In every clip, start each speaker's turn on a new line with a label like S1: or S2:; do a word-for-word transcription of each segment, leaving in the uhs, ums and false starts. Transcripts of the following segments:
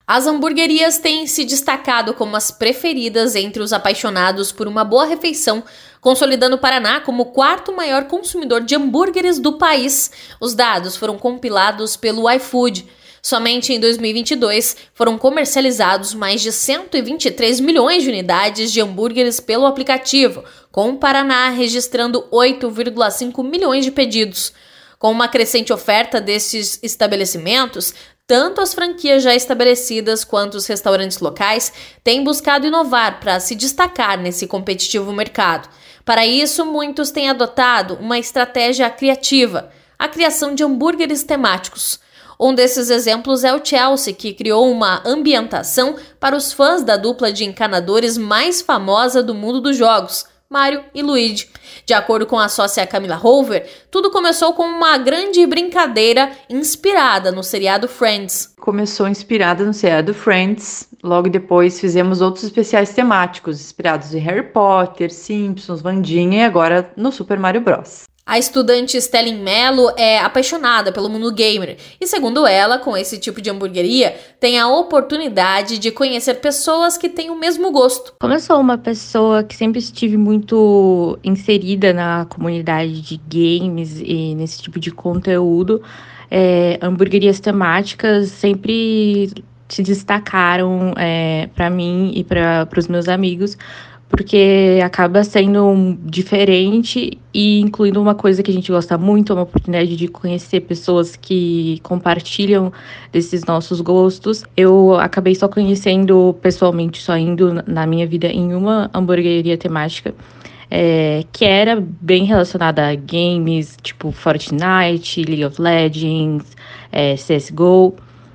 S1: As hamburguerias têm se destacado como as preferidas entre os apaixonados por uma boa refeição, consolidando o Paraná como o quarto maior consumidor de hambúrgueres do país. Os dados foram compilados pelo iFood. Somente em dois mil e vinte e dois foram comercializados mais de cento e vinte e três milhões de unidades de hambúrgueres pelo aplicativo, com o Paraná registrando oito vírgula cinco milhões de pedidos. Com uma crescente oferta desses estabelecimentos, tanto as franquias já estabelecidas quanto os restaurantes locais têm buscado inovar para se destacar nesse competitivo mercado. Para isso, muitos têm adotado uma estratégia criativa, a criação de hambúrgueres temáticos. Um desses exemplos é o Chelsea, que criou uma ambientação para os fãs da dupla de encanadores mais famosa do mundo dos jogos, Mario e Luigi. De acordo com a sócia Camila Hover, tudo começou com uma grande brincadeira inspirada no seriado Friends.
S2: Começou inspirada no seriado Friends, logo depois fizemos outros especiais temáticos, inspirados em Harry Potter, Simpsons, Wandinha e agora no Super Mario Bros.
S1: A estudante Stellin Mello é apaixonada pelo mundo gamer e, segundo ela, com esse tipo de hamburgueria, tem a oportunidade de conhecer pessoas que têm o mesmo gosto.
S3: Como eu sou uma pessoa que sempre estive muito inserida na comunidade de games e nesse tipo de conteúdo, é, hamburguerias temáticas sempre se destacaram é, para mim e para os meus amigos, porque acaba sendo diferente e incluindo uma coisa que a gente gosta muito, uma oportunidade de conhecer pessoas que compartilham desses nossos gostos. Eu acabei só conhecendo pessoalmente, só indo na minha vida em uma hamburgueria temática, é, que era bem relacionada a games, tipo Fortnite, League of Legends, é, C S G O.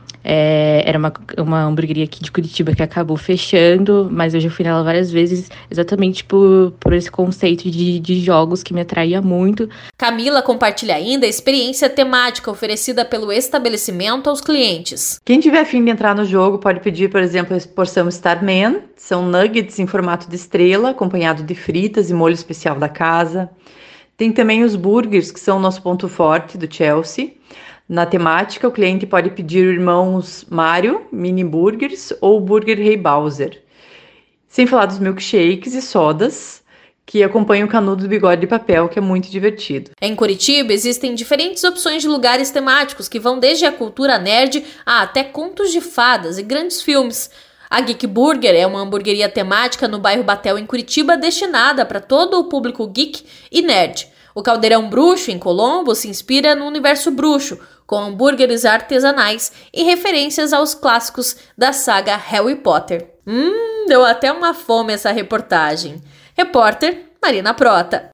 S3: É, era uma, uma hamburgueria aqui de Curitiba que acabou fechando, mas eu já fui nela várias vezes, exatamente por, por esse conceito de, de jogos que me atraía muito.
S1: Camila compartilha ainda a experiência temática oferecida pelo estabelecimento aos clientes.
S2: Quem tiver a fim de entrar no jogo pode pedir, por exemplo, a porção Starman, são nuggets em formato de estrela, acompanhado de fritas e molho especial da casa. Tem também os burgers, que são o nosso ponto forte do Chelsea. Na temática, o cliente pode pedir irmãos Mario, mini burgers ou burger Rei Bowser. Sem falar dos milkshakes e sodas, que acompanham o canudo do bigode de papel, que é muito divertido.
S1: Em Curitiba, existem diferentes opções de lugares temáticos que vão desde a cultura nerd a até contos de fadas e grandes filmes. A Geek Burger é uma hamburgueria temática no bairro Batel, em Curitiba, destinada para todo o público geek e nerd. O Caldeirão Bruxo, em Colombo, se inspira no universo bruxo, com hambúrgueres artesanais e referências aos clássicos da saga Harry Potter. Hum, deu até uma fome essa reportagem. Repórter Marina Prota.